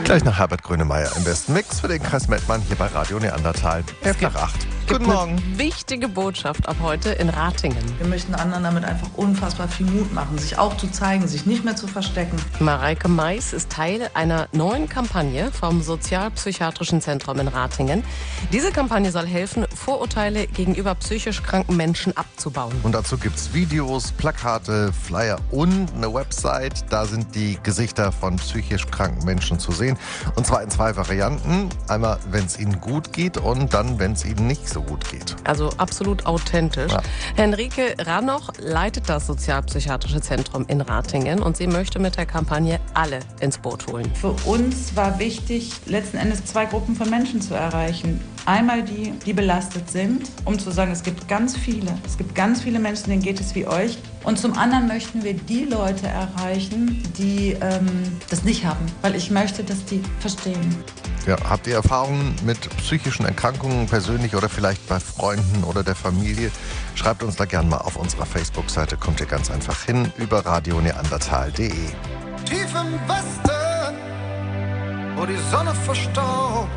Gleich nach Herbert Grönemeyer im besten Mix für den Kreis Mettmann hier bei Radio Neandertal. 7:11. Guten Morgen. Eine wichtige Botschaft ab heute in Ratingen. Wir möchten anderen damit einfach unfassbar viel Mut machen, sich auch zu zeigen, sich nicht mehr zu verstecken. Mareike Mais ist Teil einer neuen Kampagne vom Sozialpsychiatrischen Zentrum in Ratingen. Diese Kampagne soll helfen, Vorurteile gegenüber psychisch kranken Menschen abzubauen. Und dazu gibt's Videos, Plakate, Flyer und eine Website. Da sind die Gesichter von psychisch kranken Menschen zu sehen. Und zwar in 2 Varianten. Einmal, wenn es ihnen gut geht und dann, wenn es ihnen nicht so gut geht. Also absolut authentisch. Ja. Henrike Ranoch leitet das Sozialpsychiatrische Zentrum in Ratingen und sie möchte mit der Kampagne alle ins Boot holen. Für uns war wichtig, letzten Endes 2 Gruppen von Menschen zu erreichen. Einmal die, die belastet sind, um zu sagen, es gibt ganz viele Menschen, denen geht es wie euch. Und zum anderen möchten wir die Leute erreichen, die das nicht haben, weil ich möchte, dass die verstehen. Ja, habt ihr Erfahrungen mit psychischen Erkrankungen persönlich oder vielleicht bei Freunden oder der Familie? Schreibt uns da gerne mal auf unserer Facebook-Seite. Kommt ihr ganz einfach hin über radioneandertal.de. Tief im Westen, wo die Sonne verstaubt.